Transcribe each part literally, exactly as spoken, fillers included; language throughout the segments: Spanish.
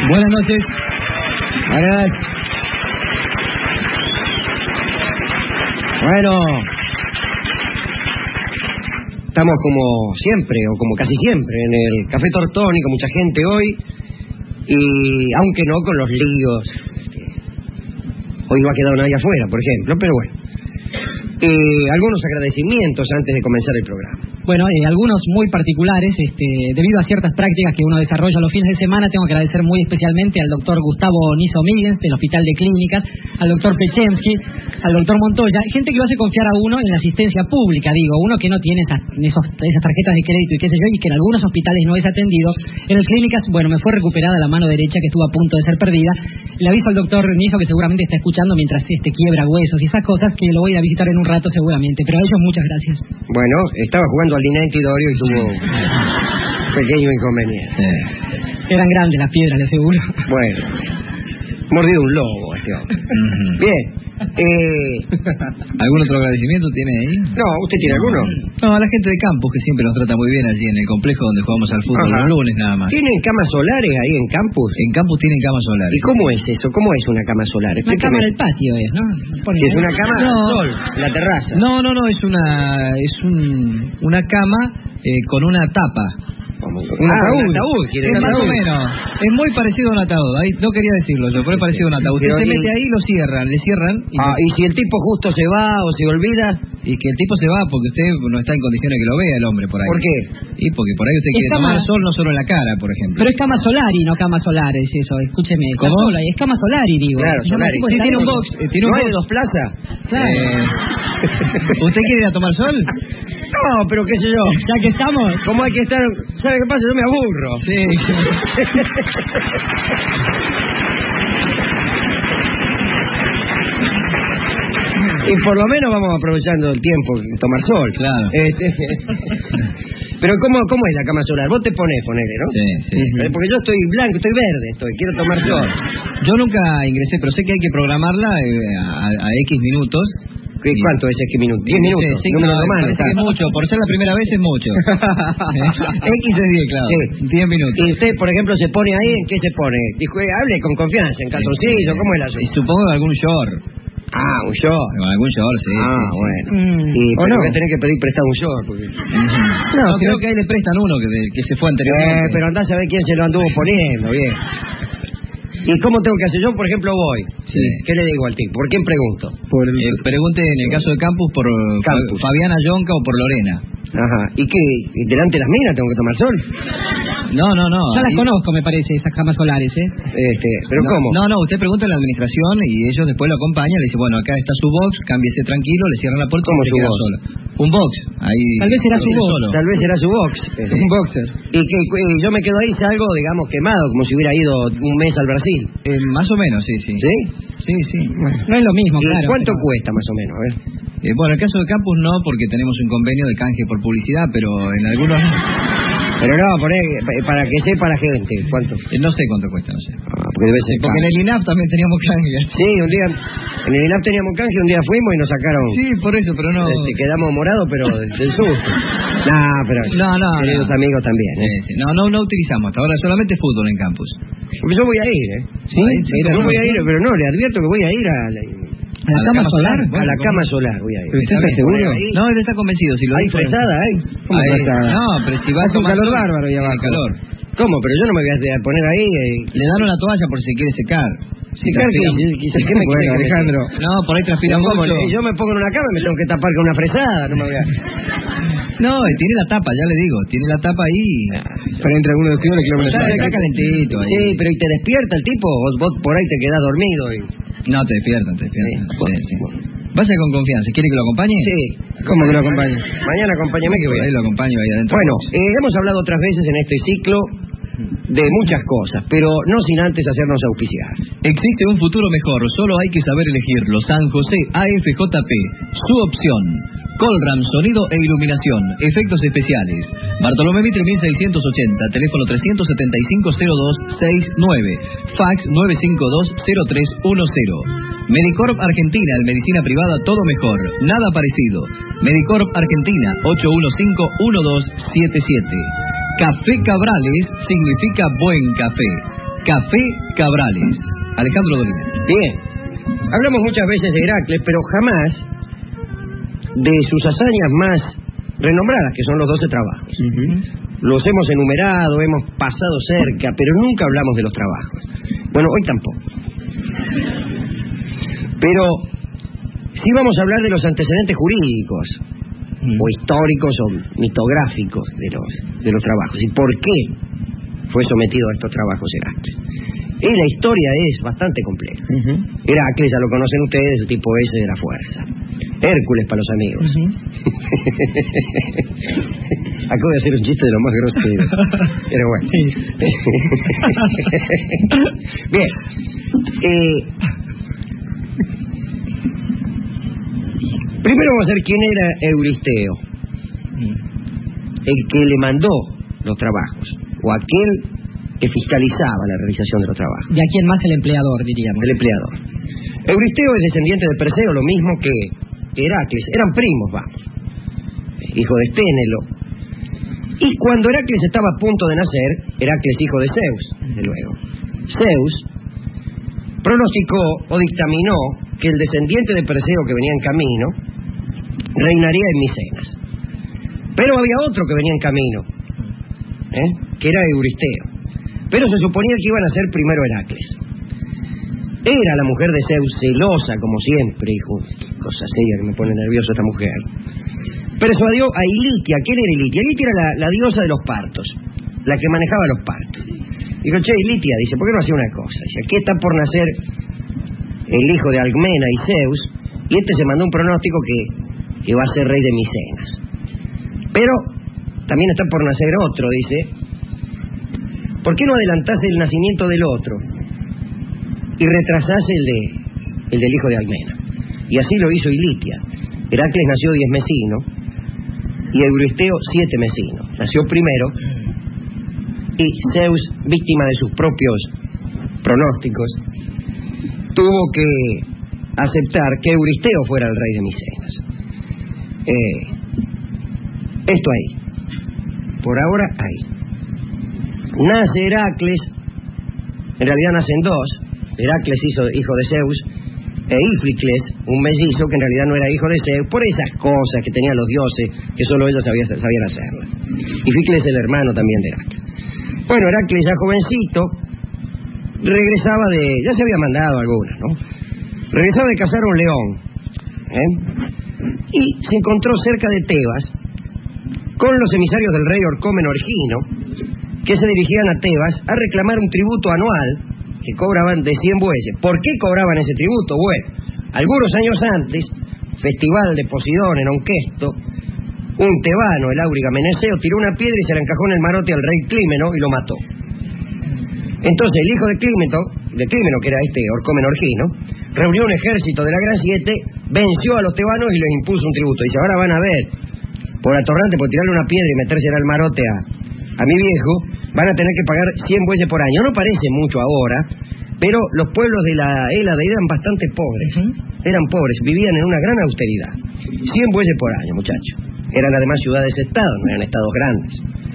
Buenas noches. Buenas. Bueno, estamos como siempre, o como casi siempre, en el Café Tortoni, con mucha gente hoy, y aunque no con los líos. Este, hoy no ha quedado nadie afuera, por ejemplo, pero bueno. Eh, algunos agradecimientos antes de comenzar el programa. Bueno, eh, algunos muy particulares, este, debido a ciertas prácticas que uno desarrolla los fines de semana. Tengo que agradecer muy especialmente al doctor Gustavo Niso Míguez, del Hospital de Clínicas, al doctor Pechensky, al doctor Montoya, gente que lo hace confiar a uno en la asistencia pública, digo, uno que no tiene esas, esos, esas tarjetas de crédito y qué sé yo, y que en algunos hospitales no es atendido. En las clínicas, bueno, me fue recuperada la mano derecha que estuvo a punto de ser perdida. Le aviso al doctor Niso, que seguramente está escuchando mientras este quiebra huesos y esas cosas, que lo voy a ir a visitar en un rato seguramente, pero a ellos muchas gracias. Bueno, estaba jugando al Nintidoro y tuvo un pequeño inconveniente. Sí. Eran grandes las piedras, le aseguro. Bueno, mordido un lobo este hombre. Uh-huh. Bien. Eh... ¿Algún otro agradecimiento tiene ahí? No, ¿usted tiene alguno? No, a la gente de campus, que siempre nos trata muy bien allí en el complejo donde jugamos al fútbol. Ajá. Los lunes nada más. ¿Tienen camas solares ahí en campus? En campus tienen camas solares. ¿Y cómo es eso? ¿Cómo es una cama solar? Una cama en el patio es, ¿no? ¿Sí es una cama no. sol, en la terraza? No, no, no, es una es un, una cama eh, con una tapa. Un ah, ataúd, un ataúd, es más o menos. Es muy parecido a un ataúd. Ahí no quería decirlo yo, pero es parecido a un ataúd. Usted se mete ahí y lo cierran, le cierran. Y, ah, y si el tipo justo se va o se olvida. Y que el tipo se va porque usted no está en condiciones que lo vea el hombre por ahí. ¿Por qué? Y porque por ahí usted quiere tomar sol no solo en la cara, por ejemplo. Pero es cama solari, no cama solares, eso, escúcheme. ¿Cómo? Sola, es cama solari, digo. Claro, solari. Sí, tiene un box. Eh, ¿Tiene un box de dos plazas? Claro. Eh, ¿Usted quiere ir a tomar sol? No, pero qué sé yo. Ya que estamos. ¿Cómo hay que estar? ¿Sabe qué pasa? Yo me aburro. Sí. Y por lo menos vamos aprovechando el tiempo, tomar sol. Claro. Este, pero ¿cómo, ¿cómo es la cama solar? Vos te pones, ponele, ¿no? Sí, sí. Uh-huh. Porque yo estoy blanco, estoy verde, estoy, quiero tomar sol. Yo nunca ingresé, pero sé que hay que programarla a, a, a X minutos. ¿Qué, ¿Cuánto es X minutos? diez minutos. Sí, sí, número claro, normal, es mucho, por ser la primera vez es mucho. X es diez, claro. Sí. diez minutos. Y usted, por ejemplo, se pone ahí, ¿en qué se pone? Dijo, hable con confianza, en calzoncillo, ¿cómo es la Y supongo algún short. Ah, un short. Algún short, sí. Ah, sí, bueno. Mm. Y ¿O pero no? voy a tener que pedir prestado un short. Porque... No, no creo que ahí le prestan uno que, de, que se fue anteriormente. Eh, pero andá a saber quién se lo anduvo poniendo, bien. ¿Y cómo tengo que hacer? Yo, por ejemplo, voy. Sí. ¿Qué le digo al tipo? ¿Por quién pregunto? Por el... eh, pregunte en el caso de Campus por Campus. Fabiana Yonca o por Lorena. Ajá. ¿Y qué? ¿Y delante de las minas tengo que tomar sol? No, no, no. Ya las ahí... conozco, me parece, esas camas solares, ¿eh? Este, ¿pero no, cómo? No, no, usted pregunta a la administración y ellos después lo acompañan, le dicen, bueno, acá está su box, cámbiese tranquilo, le cierran la puerta y ¿Cómo se su queda box? solo. Un box, ahí... Tal vez será su box. Solo. Tal vez será su box. Este. Un boxer. Y que y yo me quedo ahí, salgo, digamos, quemado, como si hubiera ido un mes al Brasil. Eh, más o menos, sí, sí. ¿Sí? Sí, sí. No es lo mismo, ¿Y claro. cuánto pero... cuesta, más o menos? A ver. Eh, bueno, el caso de Campus no, porque tenemos un convenio de canje por publicidad, pero en algunos... Pero no, poné, para que sepa la gente, ¿cuánto? Eh, no sé cuánto cuesta, no sé. Ah, porque debe ser Porque en caro. el I N A F también teníamos canje. Sí, un día, en el I N A F teníamos canje, un día fuimos y nos sacaron... Sí, por eso, pero no... Este, quedamos morados, pero del susto. Nah, pero... No, no, queridos no. amigos también, ¿eh? Sí, sí. No, no, no utilizamos hasta ahora, solamente fútbol en Campus. Yo voy a ir, ¿eh? ¿Sí? Sí, yo voy a ir, pero no, le advierto que voy a ir a la, ¿A la cama solar? a Bueno, la ¿cómo? cama solar, voy a ir. ¿Pero usted está seguro? Ahí. No, él está convencido. Si lo Hay dijo- fresada, ¿eh? ¿Cómo Ahí. fresada? No, pero si va a Hace un tomar calor sol, bárbaro ahí tiene abajo. calor. ¿Cómo? Pero yo no me voy a poner ahí... Eh... Le dan una toalla por si quiere secar. Si Sí, claro que transpira- sí, sí, ¿qué me quiere que me Alejandro. No, por ahí transpira Pero ¿cómo? mucho. Si yo me pongo en una cama me tengo que tapar con una fresada, no me voy a... No, eh, tiene la tapa, ya le digo. Tiene la tapa ahí. Pero entre algunos de ustedes le quiero Está, está calentito ahí. Sí, pero ¿y te despierta el tipo? Vos, vos por ahí te quedás dormido y... No, te despiertan, te despiertan. Sí. Sí, sí. Vaya con confianza. ¿Quiere que lo acompañe? Sí. ¿Cómo que lo acompañe? Mañana acompáñame que voy a Ahí ir. lo acompaño ahí adentro. Bueno, eh, hemos hablado otras veces en este ciclo de muchas cosas, pero no sin antes hacernos auspiciar. Existe un futuro mejor, solo hay que saber elegirlo. San José A F J P, su opción. Colram, sonido e iluminación, efectos especiales. Bartolomé Mitre mil seiscientos ochenta, teléfono trescientos setenta y cinco cero dos sesenta y nueve, fax nueve cinco dos cero tres uno cero. Medicorp Argentina, en medicina privada todo mejor, nada parecido. Medicorp Argentina, ocho uno cinco uno dos siete siete. Café Cabrales significa buen café. Café Cabrales. Alejandro Dolina. Bien. Hablamos muchas veces de Heracles, pero jamás de sus hazañas más renombradas, que son los doce trabajos. Uh-huh. Los hemos enumerado, hemos pasado cerca, pero nunca hablamos de los trabajos. Bueno, hoy tampoco. Pero sí vamos a hablar de los antecedentes jurídicos, uh-huh, o históricos o mitográficos de los, de los trabajos. ¿Y por qué fue sometido a estos trabajos Heracles? Y la historia es bastante compleja. Uh-huh. Heracles, ya lo conocen ustedes, el tipo ese de la fuerza. Hércules para los amigos. Uh-huh. Acabo de hacer un chiste de lo más grosero. Pero bueno. Sí. Bien. Eh, primero vamos a ver quién era Euristeo. El que le mandó los trabajos. O aquel que fiscalizaba la realización de los trabajos. ¿Y a quién más? El empleador, diríamos. El empleador. Euristeo es descendiente de Perseo, lo mismo que Heracles. Eran primos, vamos. Hijo de Esténelo. Y cuando Heracles estaba a punto de nacer, Heracles hijo de Zeus, desde luego. Zeus pronosticó o dictaminó que el descendiente de Perseo que venía en camino reinaría en Micenas. Pero había otro que venía en camino, ¿eh? que era Euristeo. Pero se suponía que iban a ser primero Heracles. Era la mujer de Zeus, celosa como siempre, hijo, qué cosa seria que me pone nervioso esta mujer. Persuadió a Ilitia. ¿Quién era Ilitia? Ilitia era la, la diosa de los partos, la que manejaba los partos. Dijo, che, Ilitia, dice, ¿por qué no hacía una cosa? Dice, aquí está por nacer el hijo de Alcmena y Zeus, y este se mandó un pronóstico que, que va a ser rey de Micenas. Pero también está por nacer otro, dice, ¿por qué no adelantás el nacimiento del otro y retrasás el, de, el del hijo de Alcmena? Y así lo hizo Ilitia. Heracles nació diez mesinos y Euristeo siete mesinos. Nació primero y Zeus, víctima de sus propios pronósticos, tuvo que aceptar que Euristeo fuera el rey de Micenas. Eh, esto ahí. Por ahora ahí. Nace Heracles, en realidad nacen dos. Heracles hizo, hijo de Zeus, e Íficles, un mellizo que en realidad no era hijo de Zeus, por esas cosas que tenían los dioses, que solo ellos sabían, sabían hacerlas. Íficles el hermano también de Heracles. Bueno, Heracles ya jovencito, regresaba de... ya se había mandado algunas, ¿no? Regresaba de cazar un león, ¿eh? Y se encontró cerca de Tebas con los emisarios del rey Orcómeno Ergino, que se dirigían a Tebas a reclamar un tributo anual que cobraban de cien bueyes. ¿Por qué cobraban ese tributo? Bueno, algunos años antes, festival de Posidón en Onquesto, un tebano, el áuriga Meneceo, tiró una piedra y se la encajó en el marote al rey Clímeno y lo mató. Entonces el hijo de Clímeno, de Clímeno, que era este Orcómeno Ergino, reunió un ejército de la Gran Siete, venció a los tebanos y les impuso un tributo. Dice, ahora van a ver, por atorrante, por tirarle una piedra y metérsela al marote a... a mi viejo, van a tener que pagar cien bueyes por año. No parece mucho ahora, pero los pueblos de la Hélade eran bastante pobres. ¿Sí? Eran pobres, vivían en una gran austeridad. cien bueyes por año, muchachos. Eran además ciudades-estados, no eran estados grandes.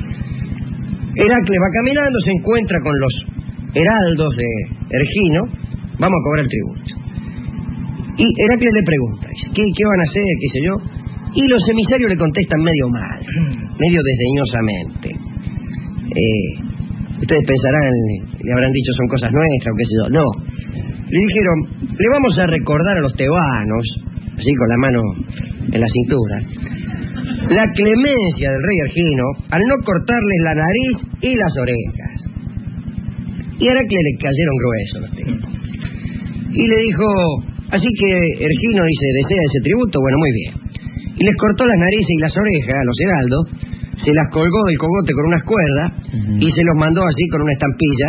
Heracles va caminando, se encuentra con los heraldos de Ergino, vamos a cobrar el tributo. Y Heracles le pregunta, ¿qué, qué van a hacer? ¿Qué sé yo? Y los emisarios le contestan medio mal, medio desdeñosamente. Eh, ustedes pensarán, le habrán dicho son cosas nuestras o qué sé yo. No, le dijeron, le vamos a recordar a los tebanos, así con la mano en la cintura, la clemencia del rey Ergino al no cortarles la nariz y las orejas. Y a Heracles le cayeron gruesos los tipos. Y le dijo, así que Ergino dice, ¿desea ese tributo? Bueno, muy bien. Y les cortó las narices y las orejas a los heraldos, se las colgó del cogote con unas cuerdas, uh-huh, y se los mandó así con una estampilla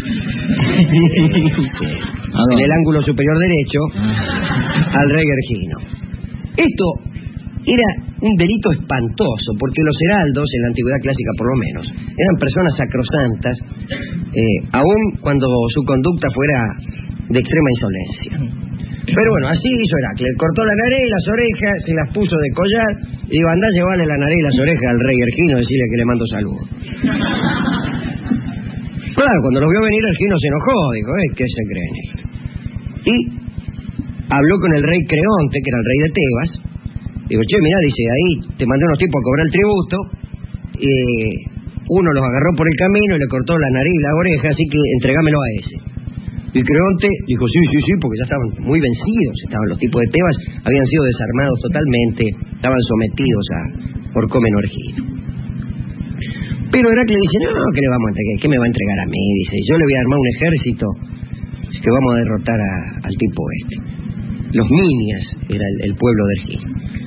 en el ángulo superior derecho al rey Ergino. Esto era un delito espantoso, porque los heraldos, en la antigüedad clásica por lo menos, eran personas sacrosantas, eh, aun cuando su conducta fuera de extrema insolencia. Pero bueno, así hizo Heracles. Cortó la nariz y las orejas, se las puso de collar, y digo, andá a llevarle la nariz y las orejas al rey Ergino, decirle que le mando saludos. Claro, cuando los vio venir, Ergino se enojó, dijo, eh, ¿qué se creen? Y habló con el rey Creonte, que era el rey de Tebas. Digo, che, mirá, dice, ahí te mandé unos tipos a cobrar el tributo, eh, uno los agarró por el camino y le cortó la nariz y la oreja, así que entregámelo a ese. Y Creonte dijo, sí, sí, sí, porque ya estaban muy vencidos, estaban los tipos de Tebas, habían sido desarmados totalmente, estaban sometidos a Orcómeno Ergino. Pero Heracles dice, no, ¿qué le vamos a entregar? ¿Qué me va a entregar a mí? Dice, yo le voy a armar un ejército que vamos a derrotar a, al tipo este. Los Minias era el, el pueblo de Ergino.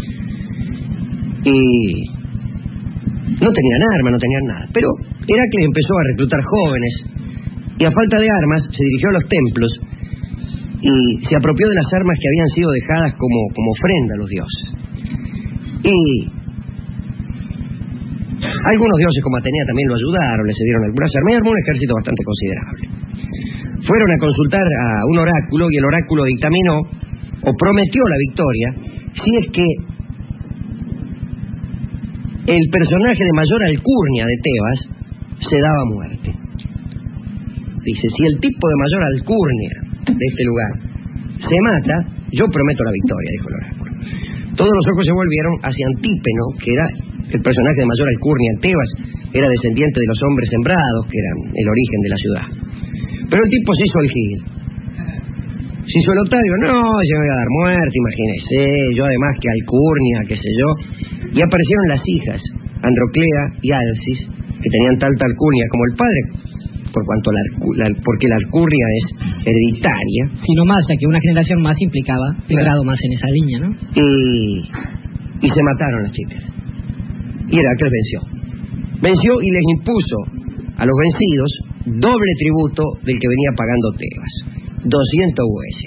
Y no tenían armas, no tenían nada. Pero Heracles empezó a reclutar jóvenes y a falta de armas se dirigió a los templos y se apropió de las armas que habían sido dejadas como, como ofrenda a los dioses. Y algunos dioses como Atenea también lo ayudaron, le cedieron algunas armas y armó un ejército bastante considerable. Fueron a consultar a un oráculo y el oráculo dictaminó o prometió la victoria si es que el personaje de mayor alcurnia de Tebas se daba muerte. Dice, si el tipo de mayor alcurnia de este lugar se mata, yo prometo la victoria, dijo el oráculo. Todos los ojos se volvieron hacia Antípeno, que era el personaje de mayor alcurnia en Tebas, era descendiente de los hombres sembrados, que eran el origen de la ciudad. Pero el tipo se hizo el gil. Se hizo el Octavio, no, yo me voy a dar muerte, imagínese, yo además que alcurnia, qué sé yo. Y aparecieron las hijas, Androclea y Alcis, que tenían tanta alcurnia como el padre, por cuanto la, la, porque la alcurnia es hereditaria. Sino más, ya que una generación más implicaba un grado más en esa línea, ¿no? Y, y se mataron las chicas. Y Heracles venció. Venció y les impuso a los vencidos doble tributo del que venía pagando Tebas. doscientos huesos.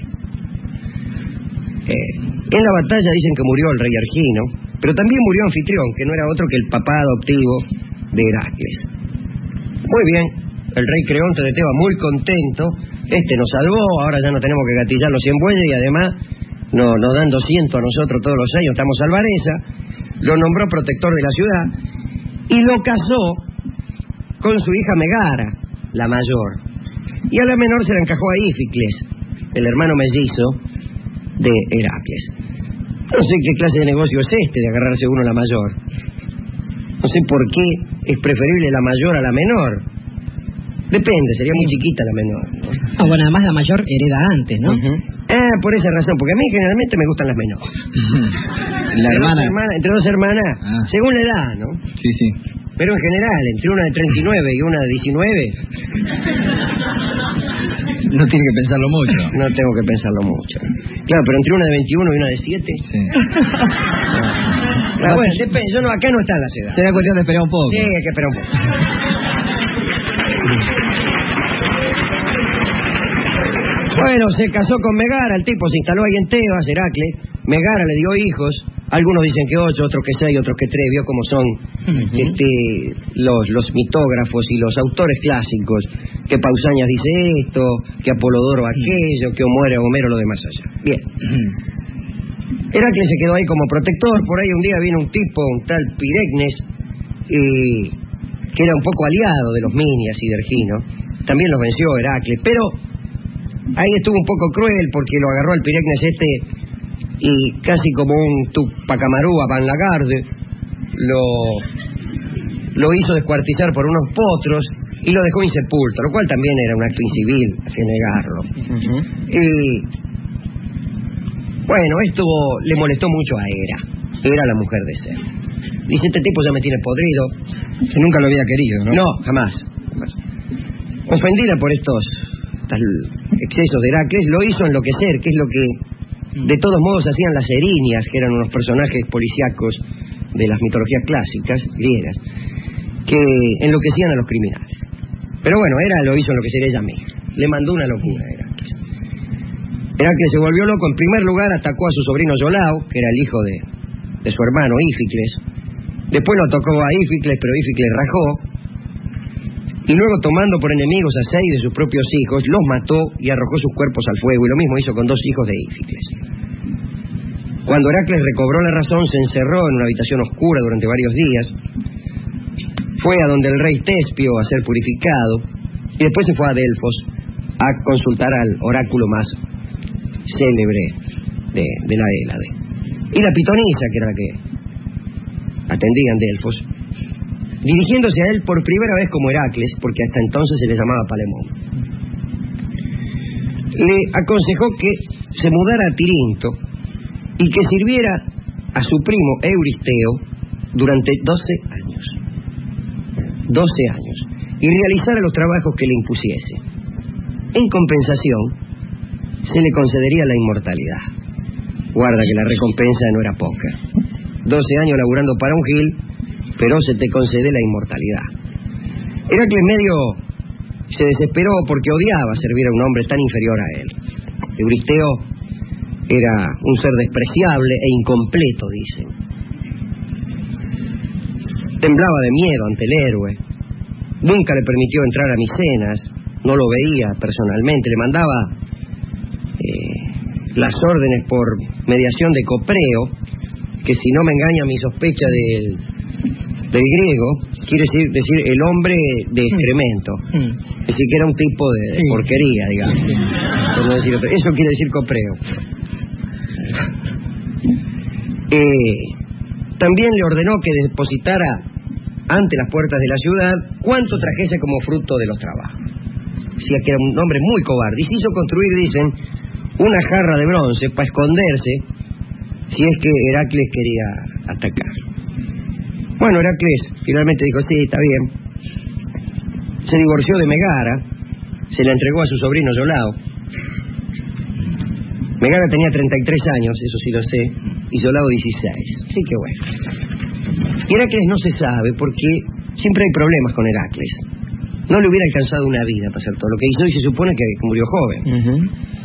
Eh, en la batalla dicen que murió el rey Ergino, pero también murió Anfitrión, que no era otro que el papá adoptivo de Heracles. Muy bien, el rey Creonte de Tebas muy contento, este nos salvó, ahora ya no tenemos que gatillar los cien bueyes y además no, nos dan doscientos a nosotros todos los años, estamos salvareza, lo nombró protector de la ciudad y lo casó con su hija Megara, la mayor, y a la menor se la encajó a Íficles, el hermano mellizo de Heracles. No sé qué clase de negocio es este de agarrarse uno a la mayor. No sé por qué es preferible la mayor a la menor. Depende, sería muy chiquita la menor, ¿no? Ah, bueno, además la mayor hereda antes, ¿no? Uh-huh. Ah, por esa razón, porque a mí generalmente me gustan las menores. La entre hermana. Dos hermanas, entre dos hermanas, Ah. según la edad, ¿no? Sí, sí. Pero en general, entre una de treinta y nueve y una de diecinueve, No tiene que pensarlo mucho. no tengo que pensarlo mucho. Claro, pero entre una de veintiuno y una de siete... Sí. Ah, bueno, depende, yo no, acá no están las edades. Será cuestión de esperar un poco. Sí, hay que esperar un poco. Bueno, se casó con Megara, el tipo se instaló ahí en Tebas, Heracles. Megara le dio hijos, algunos dicen que ocho, otros que seis, otros que tres, vio cómo son uh-huh. este, los, los mitógrafos y los autores clásicos, que Pausanias dice esto, que Apolodoro aquello, que Homero, Homero lo demás allá. Bien. Uh-huh. Heracles se quedó ahí como protector, por ahí un día vino un tipo, un tal Piregnes, eh, que era un poco aliado de los Minias y de Ergino, también los venció Heracles, pero ahí estuvo un poco cruel porque lo agarró al Piregnes este y casi como un Tupacamarú a Van Lagarde lo, lo hizo descuartizar por unos potros y lo dejó insepulto, lo cual también era un acto incivil, hacia negarlo. Uh-huh. Y bueno, esto le molestó mucho a Hera, Hera la mujer de Zeus. Dice, este tipo ya me tiene podrido. Que nunca lo había querido, ¿no? No, jamás, jamás. Ofendida por estos tal excesos de Heracles, lo hizo enloquecer, que es lo que de todos modos hacían las erinias, que eran unos personajes policíacos de las mitologías clásicas griegas, que enloquecían a los criminales. Pero bueno, Hera lo hizo enloquecer ella misma, le mandó una locura a Heracles. Heracles se volvió loco. En primer lugar atacó a su sobrino Iolao, que era el hijo de, de su hermano Íficles. Después lo atacó a Íficles, pero Íficles rajó. Y luego, tomando por enemigos a seis de sus propios hijos, los mató y arrojó sus cuerpos al fuego, y lo mismo hizo con dos hijos de Íficles. Cuando Heracles recobró la razón, se encerró en una habitación oscura durante varios días. Fue a donde el rey Tespio a ser purificado, Y después se fue a Delfos a consultar al oráculo más célebre de, de la Hélade. Y la pitonisa, que era la que atendía en Delfos, dirigiéndose a él por primera vez como Heracles, porque hasta entonces se le llamaba Palemón, le aconsejó que se mudara a Tirinto y que sirviera a su primo Euristeo durante doce años. doce años. Y realizara los trabajos que le impusiese. En compensación, se le concedería la inmortalidad. Guarda que la recompensa no era poca. doce años laburando para un gil, pero se te concede la inmortalidad. Heracles medio se desesperó porque odiaba servir a un hombre tan inferior a él. Euristeo era un ser despreciable e incompleto, dicen. Temblaba de miedo ante el héroe. Nunca le permitió entrar a Micenas, no lo veía personalmente, le mandaba eh, las órdenes por mediación de Copreo, que si no me engaña mi sospecha del, del griego, quiere decir, decir el hombre de excremento. Mm. Es decir, que era un tipo de, de sí. porquería, digamos. Sí. Por no decir otro. Eso quiere decir Copreo. Eh, también le ordenó que depositara ante las puertas de la ciudad cuanto trajese como fruto de los trabajos. Decía que era un hombre muy cobarde. Y se hizo construir, dicen, una jarra de bronce para esconderse si es que Heracles quería atacar. Bueno, Heracles finalmente dijo, sí, está bien. Se divorció de Megara, se la entregó a su sobrino Iolao. Megara tenía treinta y tres años, eso sí lo sé, y Iolao dieciséis. Así que bueno. Y Heracles no se sabe porque siempre hay problemas con Heracles. No le hubiera alcanzado una vida para hacer todo lo que hizo y se supone que murió joven. Uh-huh.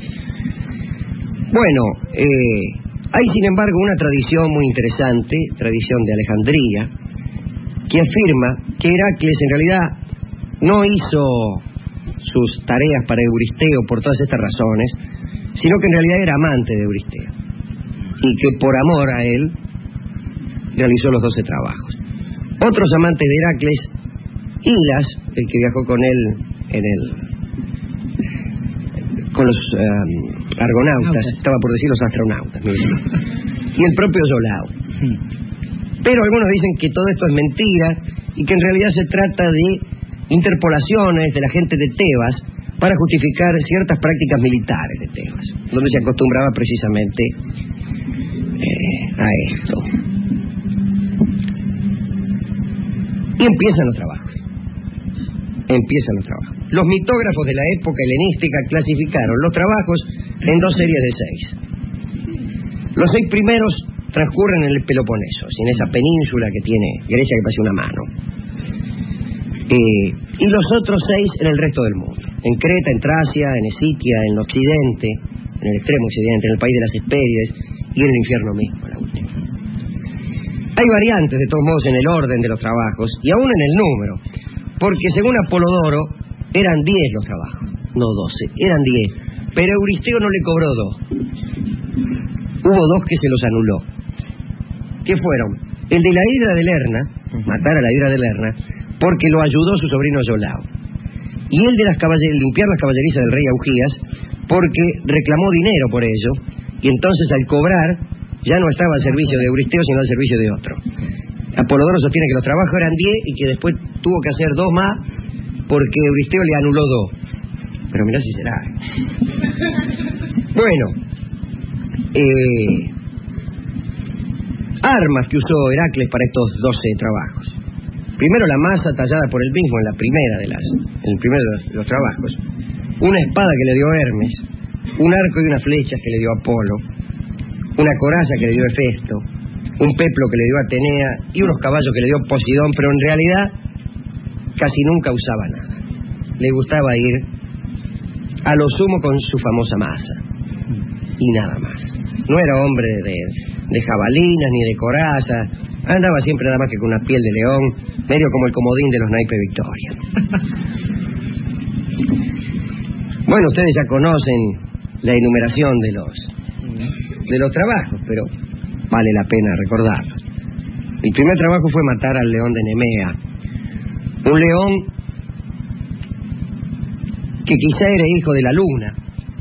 Bueno, eh, hay sin embargo una tradición muy interesante, tradición de Alejandría, que afirma que Heracles en realidad no hizo sus tareas para Euristeo por todas estas razones, sino que en realidad era amante de Euristeo y que por amor a él realizó los doce trabajos. Otros amantes de Heracles, Hilas, el que viajó con él en el con los um, argonautas, estaba por decir los astronautas, y el propio Iolao. Pero algunos dicen que todo esto es mentira y que en realidad se trata de interpolaciones de la gente de Tebas para justificar ciertas prácticas militares de Tebas, donde se acostumbraba precisamente eh, a esto. Y empiezan los trabajos. Empiezan los trabajos. Los mitógrafos de la época helenística clasificaron los trabajos en dos series de seis. Los seis primeros transcurren en el Peloponeso, en esa península que tiene Grecia que parece una mano. Eh, y los otros seis en el resto del mundo. En Creta, en Tracia, en Escitia, en el occidente, en el extremo occidente, en el país de las Hespérides y en el infierno mismo, la última. Hay variantes, de todos modos, en el orden de los trabajos y aún en el número, porque según Apolodoro eran diez los trabajos, no doce, eran diez, pero Euristeo no le cobró dos. Hubo dos que se los anuló. ¿Qué fueron? El de la hidra de Lerna, matar a la hidra de Lerna, porque lo ayudó su sobrino Iolao. Y el de las caballer- limpiar las caballerizas del rey Augías, porque reclamó dinero por ello, y entonces al cobrar ya no estaba al servicio de Euristeo, sino al servicio de otro. Apolodoro sostiene que los trabajos eran diez y que después tuvo que hacer dos más porque Euristeo le anuló dos. Pero mirá si será. Bueno, eh, armas que usó Heracles para estos doce trabajos. Primero la masa tallada por él mismo en la primera de las, en el primero de los, de los trabajos. Una espada que le dio Hermes, un arco y unas flechas que le dio Apolo, una coraza que le dio Hefesto, un peplo que le dio Atenea y unos caballos que le dio Posidón, pero en realidad casi nunca usaba nada. Le gustaba ir a lo sumo con su famosa masa y nada más. No era hombre de, de jabalinas ni de corazas, andaba siempre nada más que con una piel de león, medio como el comodín de los naipes Victoria. Bueno, ustedes ya conocen la enumeración de los de los trabajos, pero vale la pena recordarlos. El primer trabajo fue matar al león de Nemea, un león que quizá era hijo de la luna,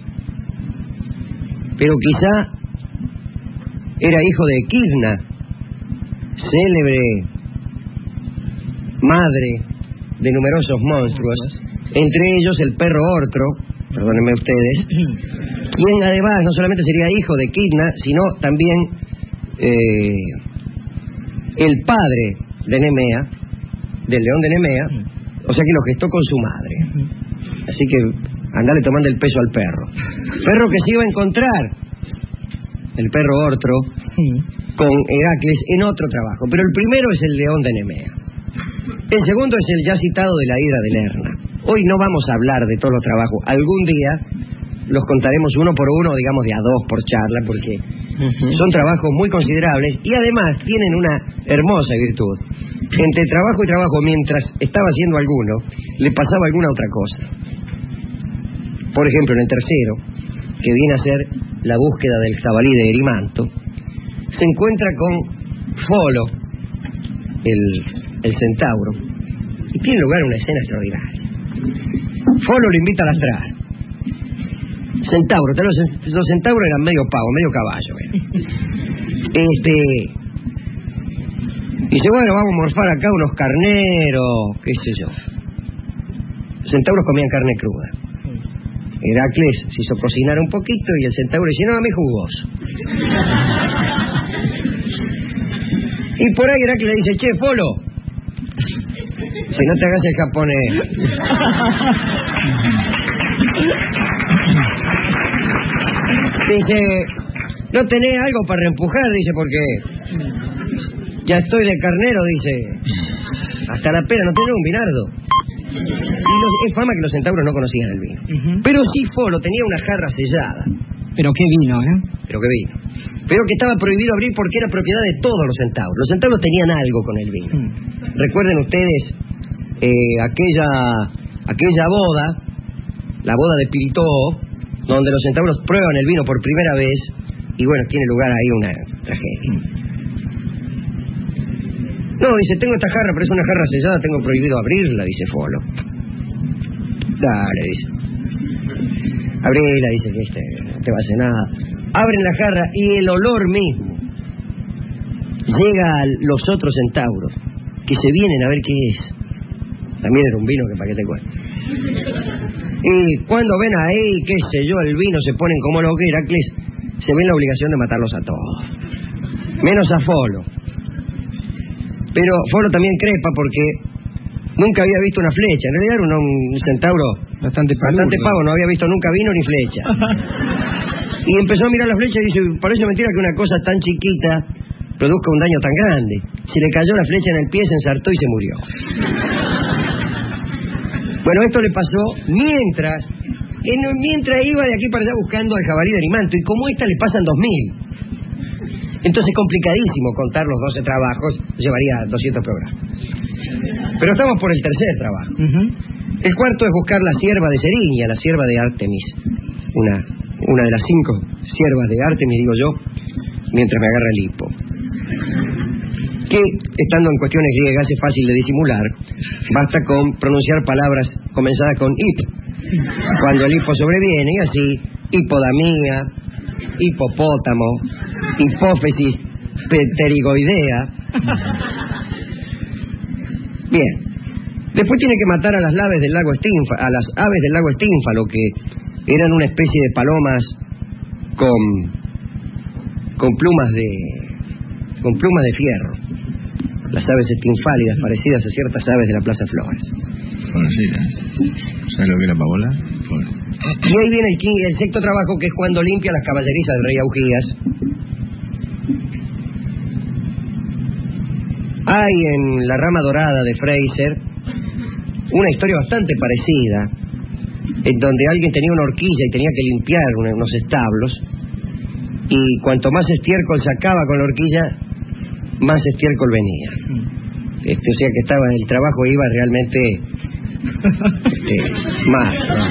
pero quizá era hijo de Equidna, célebre madre de numerosos monstruos, entre ellos el perro Ortro, perdónenme ustedes, quien además no solamente sería hijo de Equidna, sino también eh, el padre de Nemea, del león de Nemea, o sea que lo gestó con su madre. Así que andale tomando el peso al perro. Perro que se iba a encontrar, el perro Ortro, con Heracles en otro trabajo. Pero el primero es el león de Nemea. El segundo es el ya citado de la hidra de Lerna. Hoy no vamos a hablar de todos los trabajos. Algún día los contaremos uno por uno, digamos de a dos por charla, porque uh-huh. son trabajos muy considerables y además tienen una hermosa virtud. Entre trabajo y trabajo, mientras estaba haciendo alguno, le pasaba alguna otra cosa. Por ejemplo, en el tercero, que viene a ser la búsqueda del jabalí de Erimanto, se encuentra con Folo, el, el centauro, y tiene lugar una escena extraordinaria. Folo lo invita a lastrar. Centauro, los, los centauros eran medio pavo, medio caballo. ¿eh? Este... Dice, bueno, vamos a morfar acá unos carneros, qué sé yo. Los centauros comían carne cruda. Heracles se hizo cocinar un poquito y el centauro dice, no, a mí jugoso. Y por ahí Heracles le dice, che, Folo, si no te hagas el japonés. Dice, ¿no tenés algo para reempujar? Dice, porque ya estoy de carnero, dice. Hasta la pera, ¿no tenés un vinardo? Y los, es fama que los centauros no conocían el vino. Uh-huh. Pero sí Folo tenía una jarra sellada. Pero qué vino, ¿eh? Pero qué vino. Pero que estaba prohibido abrir porque era propiedad de todos los centauros. Los centauros tenían algo con el vino. Uh-huh. Recuerden ustedes eh, aquella aquella boda, la boda de Piritoo, donde los centauros prueban el vino por primera vez y bueno, tiene lugar ahí una tragedia. No, dice, tengo esta jarra, pero es una jarra sellada, tengo prohibido abrirla, dice Folo. Dale, dice. Abrila, dice, que este, no te va a hacer nada. Abren la jarra y el olor mismo llega a los otros centauros, que se vienen a ver qué es. También era un vino que para qué te cuento. Y cuando ven ahí, qué sé yo, el vino, se ponen como los Heracles, se ven la obligación de matarlos a todos. Menos a Folo. Pero Folo también crepa porque nunca había visto una flecha. En realidad era un, un centauro bastante, bastante pago, no había visto nunca vino ni flecha. Y empezó a mirar la flecha y dice, parece mentira que una cosa tan chiquita produzca un daño tan grande. Se le cayó la flecha en el pie, se ensartó y se murió. Bueno, esto le pasó mientras en, mientras iba de aquí para allá buscando al jabalí de Erimanto, y como esta le pasan dos mil. Entonces complicadísimo contar los doce trabajos, llevaría doscientos programas. Pero estamos por el tercer trabajo. Uh-huh. El cuarto es buscar la sierva de Serinia, la sierva de Artemis, una, una de las cinco siervas de Artemis, digo yo, mientras me agarra el hipo. Que, estando en cuestiones griegas, es fácil de disimular. Basta con pronunciar palabras comenzadas con hip, cuando el hipo sobreviene, y así, hipodamia, hipopótamo, hipófisis pterigoidea. Bien. Después tiene que matar a las aves del lago Estínfalo, a las aves del lago Estínfalo, que eran una especie de palomas con con plumas de con plumas de fierro. Las aves estinfálidas, parecidas a ciertas aves de la Plaza Flores. Conocida. ¿Sabes lo que es la pavola? Bueno. Y ahí viene el, el sexto trabajo, que es cuando limpia las caballerizas del rey Augías. Hay en La rama dorada de Fraser una historia bastante parecida, en donde alguien tenía una horquilla y tenía que limpiar una, unos establos, y cuanto más estiércol sacaba con la horquilla, más estiércol venía. Este, o sea que estaba el trabajo iba realmente este, más, ¿no?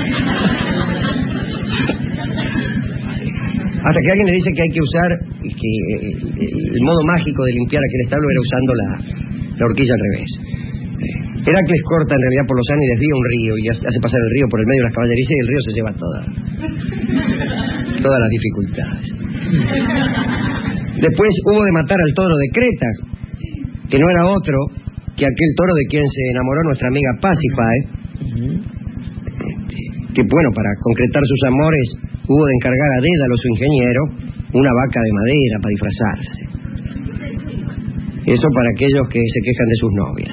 Hasta que alguien le dice que hay que usar que el, el modo mágico de limpiar aquel establo era usando la, la horquilla al revés. Heracles corta en realidad por los años y desvía un río y hace pasar el río por el medio de las caballerizas y el río se lleva todas todas las dificultades. Después hubo de matar al toro de Creta, que no era otro que aquel toro de quien se enamoró nuestra amiga Pasífae, este, que bueno, para concretar sus amores hubo de encargar a Dédalo, su ingeniero, una vaca de madera para disfrazarse. Eso para aquellos que se quejan de sus novias.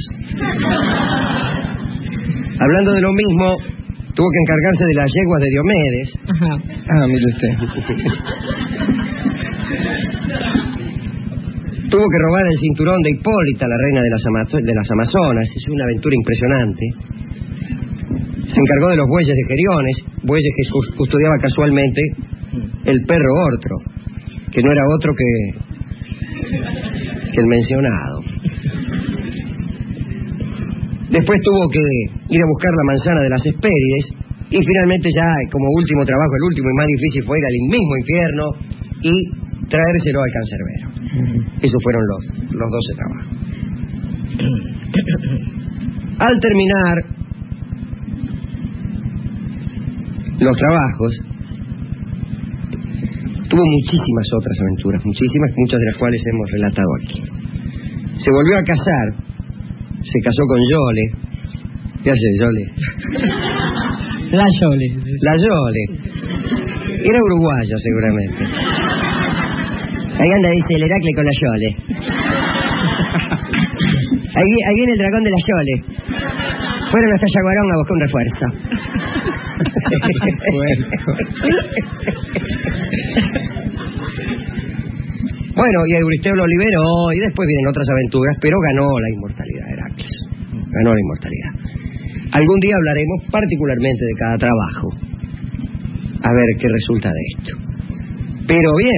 Hablando de lo mismo, tuvo que encargarse de las yeguas de Diomedes. Ajá. Ah, mire usted. Tuvo que robar el cinturón de Hipólita, la reina de las, Ama- de las Amazonas. Es una aventura impresionante. Se encargó de los bueyes de Geriones, bueyes que cus- custodiaba casualmente el perro Ortro, que no era otro que, que el mencionado. Después tuvo que ir a buscar la manzana de las Hespérides y finalmente ya como último trabajo, el último y más difícil, fue ir al mismo infierno y traérselo al cancerbero. Esos fueron los, los doce trabajos. Al terminar los trabajos, tuvo muchísimas otras aventuras, muchísimas, muchas de las cuales hemos relatado aquí. Se volvió a casar, se casó con Yole. ¿Qué hace Yole? La Yole. La Yole. Era uruguaya seguramente. Ahí anda, dice el Heracles con la Yole. Ahí, ahí viene el dragón de la Yole. Fueron hasta Yaguarón a buscar un refuerzo. Bueno, y Euristeo lo liberó y después vienen otras aventuras, pero ganó la inmortalidad Heracles. Ganó la inmortalidad. Algún día hablaremos particularmente de cada trabajo. A ver qué resulta de esto. Pero bien,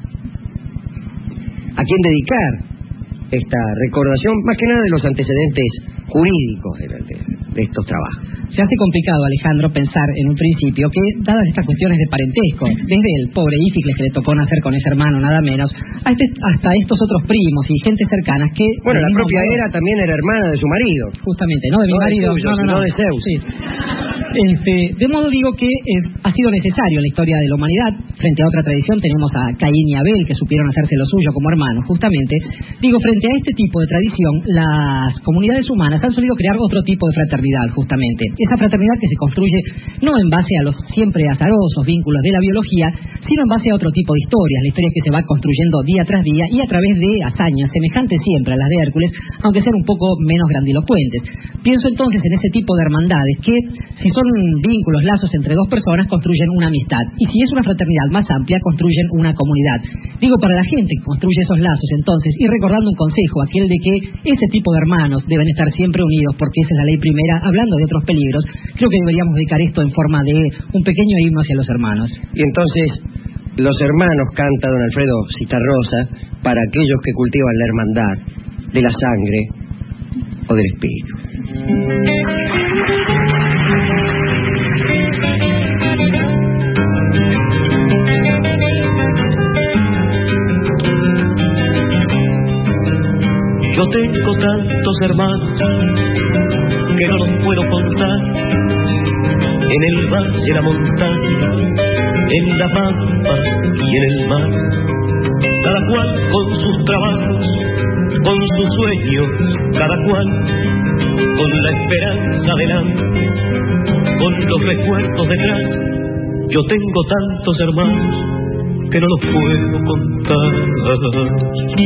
¿a quién dedicar esta recordación? Más que nada de los antecedentes jurídicos de, de, de estos trabajos. Se hace complicado, Alejandro, pensar en un principio que, dadas estas cuestiones de parentesco, desde el pobre Íficles que le tocó nacer con ese hermano, nada menos, hasta, hasta estos otros primos y gente cercanas que... Bueno, la propia modo, Hera también era hermana de su marido. Justamente, no de mi No de marido, tuyo, no, no, sino no. de Zeus. Sí. Este, de modo digo que eh, ha sido necesario en la historia de la humanidad. Frente a otra tradición tenemos a Caín y Abel, que supieron hacerse lo suyo como hermanos, justamente. Digo, frente a este tipo de tradición, las comunidades humanas han solido crear otro tipo de fraternidad, justamente. Esa fraternidad que se construye no en base a los siempre azarosos vínculos de la biología, sino en base a otro tipo de historias, la historia que se va construyendo día tras día y a través de hazañas semejantes siempre a las de Hércules, aunque sean un poco menos grandilocuentes. Pienso entonces en ese tipo de hermandades que, si son vínculos, lazos entre dos personas, construyen una amistad, y si es una fraternidad más amplia, construyen una comunidad. Digo, para la gente que construye esos lazos, entonces, y recordando un consejo, aquel de que ese tipo de hermanos deben estar siempre unidos, porque esa es la ley primera, hablando de otros peligros, creo que deberíamos dedicar esto en forma de un pequeño himno hacia los hermanos. Y entonces, los hermanos, canta don Alfredo Citarrosa, para aquellos que cultivan la hermandad de la sangre o del espíritu. Yo tengo tantos hermanos que no los puedo contar, en el valle, la montaña, en la pampa y en el mar, cada cual con sus trabajos, con sus sueños, cada cual con la esperanza delante, con los recuerdos detrás. Yo tengo tantos hermanos que no los puedo contar.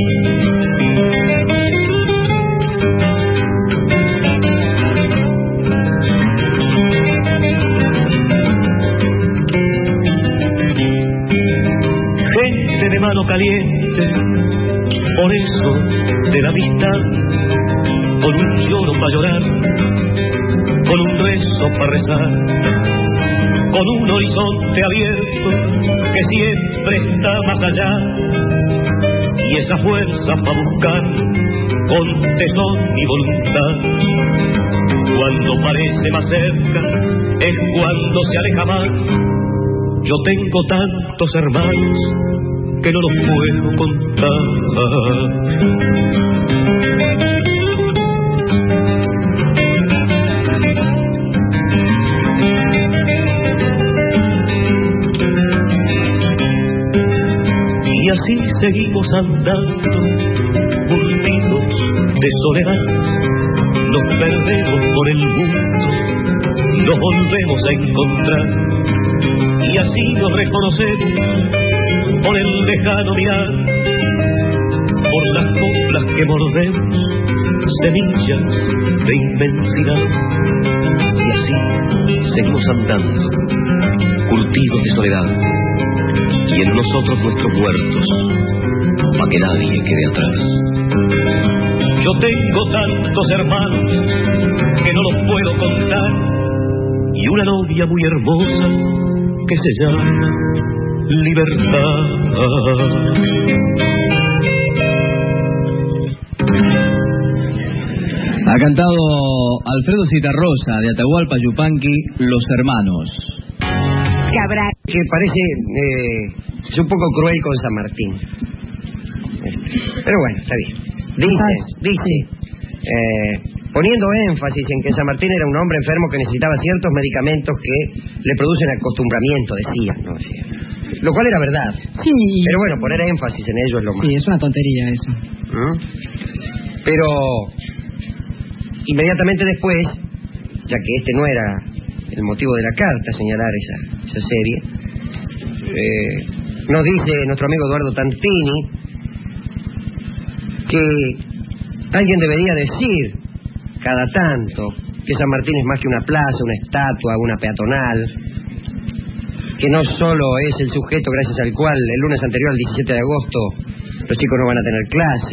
De mano caliente, por eso de la amistad, con un lloro para llorar, con un rezo para rezar, con un horizonte abierto que siempre está más allá, y esa fuerza para buscar con tesón y voluntad. Cuando parece más cerca es cuando se aleja más. Yo tengo tantos hermanos que no los puedo contar. así seguimos andando, curtidos de soledad. Nos perdemos por el mundo, nos volvemos a encontrar, y así nos reconocemos por el lejano mirar, por las coplas que mordemos, semillas de inmensidad. Y así seguimos andando, curtidos de soledad, y en nosotros nuestros muertos, pa' que nadie quede atrás. Yo tengo tantos hermanos que no los puedo contar, y una novia muy hermosa que se llama libertad. Ha cantado Alfredo Citarrosa de Atahualpa Yupanqui, Los Hermanos. Que parece eh, es un poco cruel con San Martín. Pero bueno, está bien. Dice, dice, eh, poniendo énfasis en que San Martín era un hombre enfermo que necesitaba ciertos medicamentos que le producen acostumbramiento, decía, ¿no? Sí. Lo cual era verdad. Sí. Pero bueno, poner énfasis en ello es lo más. Sí, es una tontería eso. ¿Mm? Pero inmediatamente después, ya que este no era el motivo de la carta, señalar esa, esa serie, eh, nos dice nuestro amigo Eduardo Tantini que alguien debería decir cada tanto que San Martín es más que una plaza, una estatua, una peatonal, que no solo es el sujeto gracias al cual el lunes anterior al diecisiete de agosto los chicos no van a tener clase.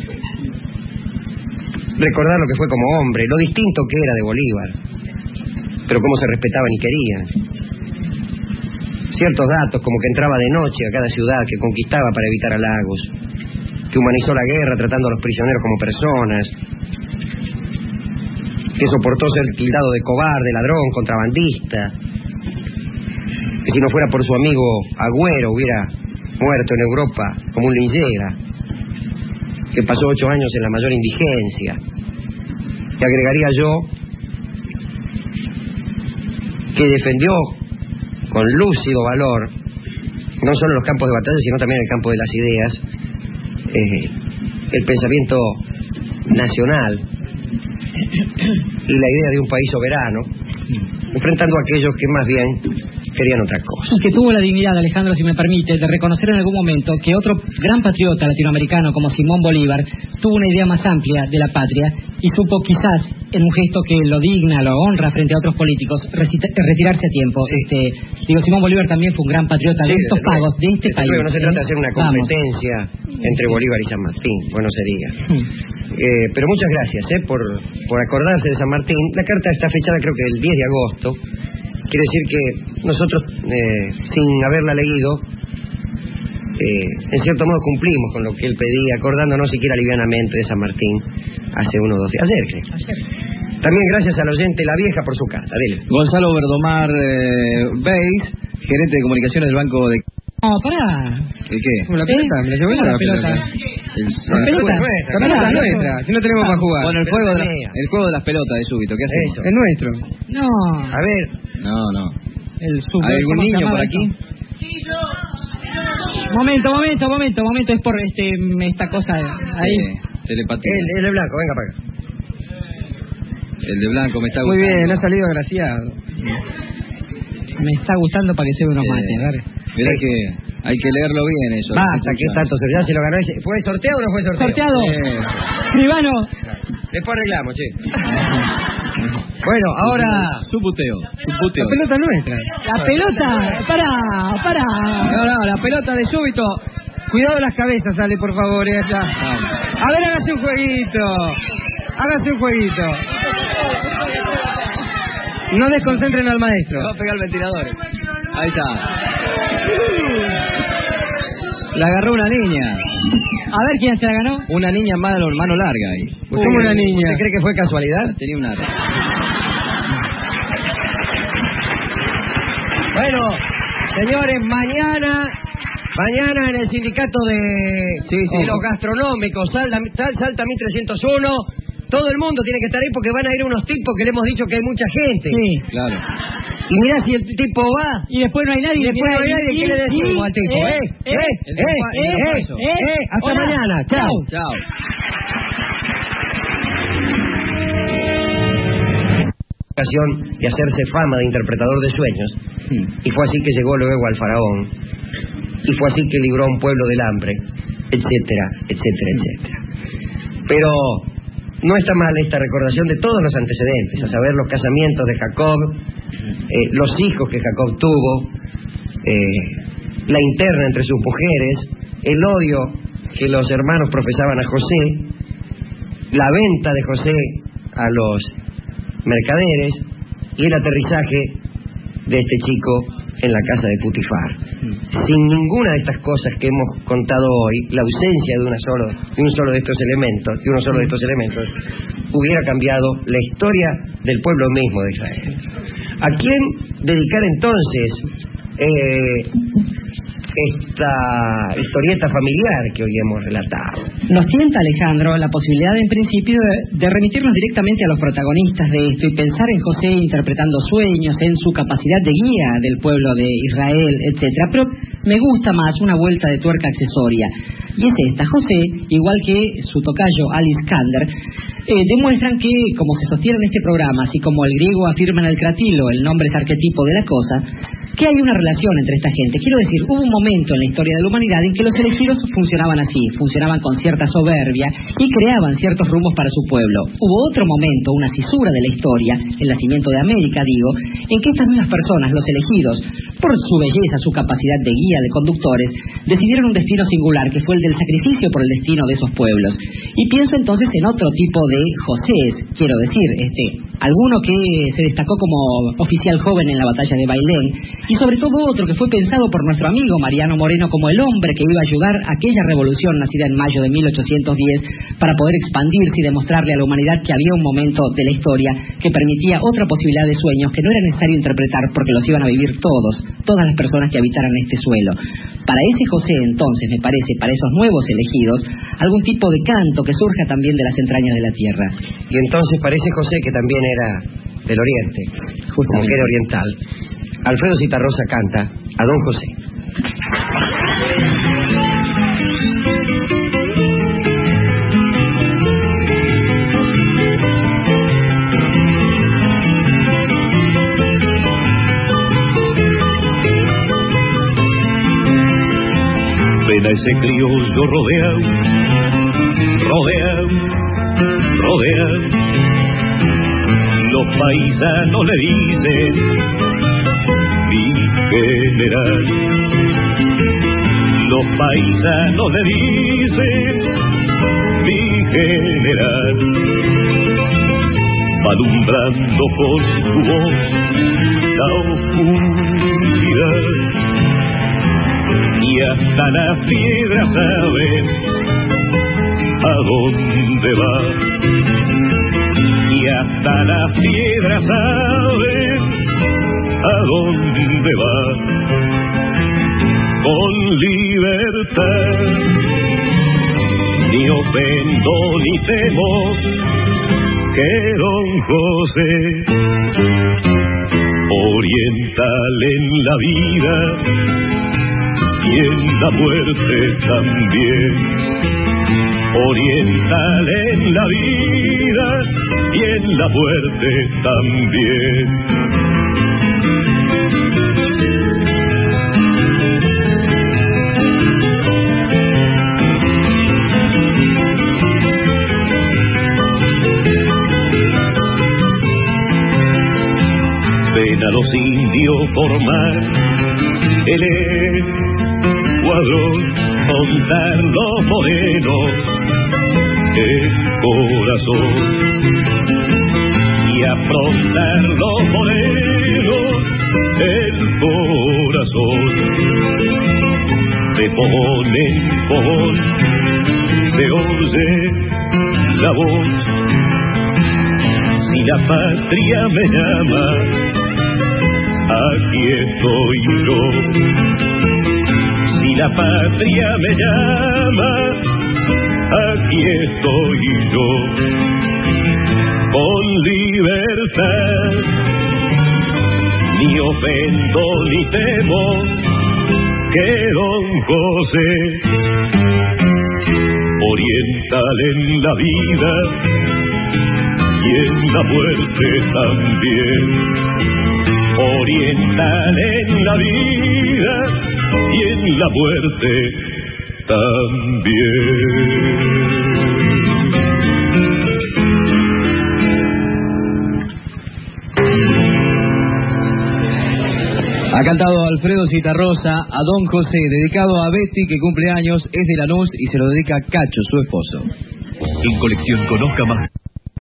Recordar lo que fue como hombre, lo distinto que era de Bolívar, pero cómo se respetaban y querían. Ciertos datos, como que entraba de noche a cada ciudad, que conquistaba para evitar halagos, que humanizó la guerra tratando a los prisioneros como personas, que soportó ser tildado de cobarde, ladrón, contrabandista, que si no fuera por su amigo Agüero hubiera muerto en Europa como un linchera, que pasó ocho años en la mayor indigencia. Y agregaría yo que defendió con lúcido valor no solo los campos de batalla, sino también el campo de las ideas, eh, el pensamiento nacional y la idea de un país soberano, enfrentando a aquellos que más bien querían otra cosa. Que tuvo la dignidad, Alejandro, si me permite, de reconocer en algún momento que otro gran patriota latinoamericano como Simón Bolívar tuvo una idea más amplia de la patria y supo quizás, en un gesto que lo digna, lo honra frente a otros políticos, recita, retirarse a tiempo. Este, digo, Simón Bolívar también fue un gran patriota de sí, estos desde pagos, de este desde país. Luego, no se trata de hacer una competencia Vamos. entre Bolívar y San Martín, bueno sería. Mm. Eh, pero muchas gracias eh, por, por acordarse de San Martín. La carta está fechada creo que el diez de agosto. Quiere decir que nosotros, eh, sin haberla leído, eh, en cierto modo cumplimos con lo que él pedía, acordándonos siquiera livianamente de San Martín hace uno o dos días. Ayer, creo. Ayer. También gracias al oyente La Vieja por su carta. Dile. Gonzalo Verdomar eh, Beis, gerente de comunicaciones del Banco de... No, pará. ¿De qué? ¿Cómo la pelota? ¿Eh? Me la llevo yo la, la pelota. pelota. El, la, la pelota es nuestra. La pelota es nuestra. Si no tenemos para jugar. Bueno, el juego, de la, el juego de las pelotas de súbito, ¿qué hacemos? Eso. Es nuestro. No. A ver. No, no. El super, ¿Hay algún niño por aquí? Sí, yo. Momento, momento, momento, momento. Es por este esta cosa ahí. Eh, telepatía. El, el de blanco, venga para acá. El de blanco me está Muy gustando. Muy bien, ha salido agraciado. Me está gustando para que se unos eh, mates, a ver. Mira que hay que leerlo bien eso. Basta, que tanto ya se lo ganó. ¿Fue sorteado o no fue sorteado? Sorteado. Eh. Escribano. Después arreglamos, che. Bueno, ahora... Su puteo, su puteo. La pelota nuestra. La pelota, para, para. No, no, la pelota de súbito. Cuidado las cabezas, sale por favor, eh, allá. A ver, hágase un jueguito. Hágase un jueguito. No desconcentren al maestro. Va a pegar el ventilador. Ahí está. La agarró una niña. A ver quién se la ganó. Una niña mano, mano larga ahí. ¿Usted, ¿Cómo una niña? ¿Usted cree que fue casualidad? Tenía un arma. Bueno, señores, mañana, mañana en el sindicato de, sí, sí, de los gastronómicos, Salta, Salta mil trescientos uno, todo el mundo tiene que estar ahí porque van a ir unos tipos que le hemos dicho que hay mucha gente. Sí, claro. Y mirá si el tipo va. Y después no hay nadie. Y después no hay nadie. ¿Qué le decimos al tipo? Eh, eh, eh, eh, eh, eh. Hasta mañana. Chao. Chao. De hacerse fama de interpretador de sueños, y fue así que llegó luego al faraón, y fue así que libró a un pueblo del hambre, etcétera, etcétera, etcétera. Pero no está mal esta recordación de todos los antecedentes, a saber, los casamientos de Jacob, eh, los hijos que Jacob tuvo, eh, la interna entre sus mujeres, el odio que los hermanos profesaban a José, la venta de José a los mercaderes y el aterrizaje de este chico en la casa de Putifar. Sin ninguna de estas cosas que hemos contado hoy, la ausencia de, una solo, de un solo de estos elementos, de uno solo de estos elementos, hubiera cambiado la historia del pueblo mismo de Israel. ¿A quién dedicar entonces eh, esta historieta familiar que hoy hemos relatado? Nos tienta, Alejandro, la posibilidad en principio de, de remitirnos directamente a los protagonistas de esto y pensar en José interpretando sueños, en su capacidad de guía del pueblo de Israel, etcétera. Pero me gusta más una vuelta de tuerca accesoria, y es esta. José, igual que su tocayo Ali Iskander, eh, demuestran que, como se sostiene en este programa, así como el griego afirma en el cratilo, el nombre es arquetipo de la cosa, que hay una relación entre esta gente. Quiero decir, hubo un momento en la historia de la humanidad en que los elegidos funcionaban así, funcionaban con cierta soberbia y creaban ciertos rumbos para su pueblo. Hubo otro momento, una cisura de la historia, el nacimiento de América, digo, en que estas mismas personas, los elegidos, por su belleza, su capacidad de guía, de conductores, decidieron un destino singular, que fue el del sacrificio por el destino de esos pueblos. Y pienso entonces en otro tipo de Josés, quiero decir, este, alguno que se destacó como oficial joven en la batalla de Bailén, y sobre todo otro que fue pensado por nuestro amigo Mariano Moreno como el hombre que iba a ayudar a aquella revolución nacida en mayo de mil ochocientos diez para poder expandirse y demostrarle a la humanidad que había un momento de la historia que permitía otra posibilidad de sueños que no era necesario interpretar porque los iban a vivir todos, todas las personas que habitaran este suelo. Para ese José, entonces, me parece, para esos nuevos elegidos, algún tipo de canto que surja también de las entrañas de la tierra. Y entonces parece José que también era del oriente, como que era oriental. Alfredo Zitarrosa canta a Don José. Ven a ese criollo rodeado, rodeado, rodeado. Los paisanos le dicen mi general. Los paisanos le dicen mi general. Va alumbrando con su voz la oscuridad, y hasta las piedras saben a dónde va. Y hasta las piedras saben a dónde va. Con libertad, ni ofendo ni temo, que Don José, oriental en la vida y en la muerte también. Oriental en la vida y en la muerte también. Ven a los indios formar el escuadrón, montar los morenos el corazón, y afrontar los morenos el corazón. De fogón en fogón se oye la voz. Si la patria me llama, aquí estoy yo. Si la patria me llama, aquí estoy yo. Con libertad, ni ofendo ni temo, que don José, oriental en la vida y en la muerte también, oriental en la vida y en la muerte también. Ha cantado Alfredo Citarrosa a Don José, dedicado a Betty, que cumple años, es de Lanús y se lo dedica a Cacho, su esposo. En Colección, conozca más.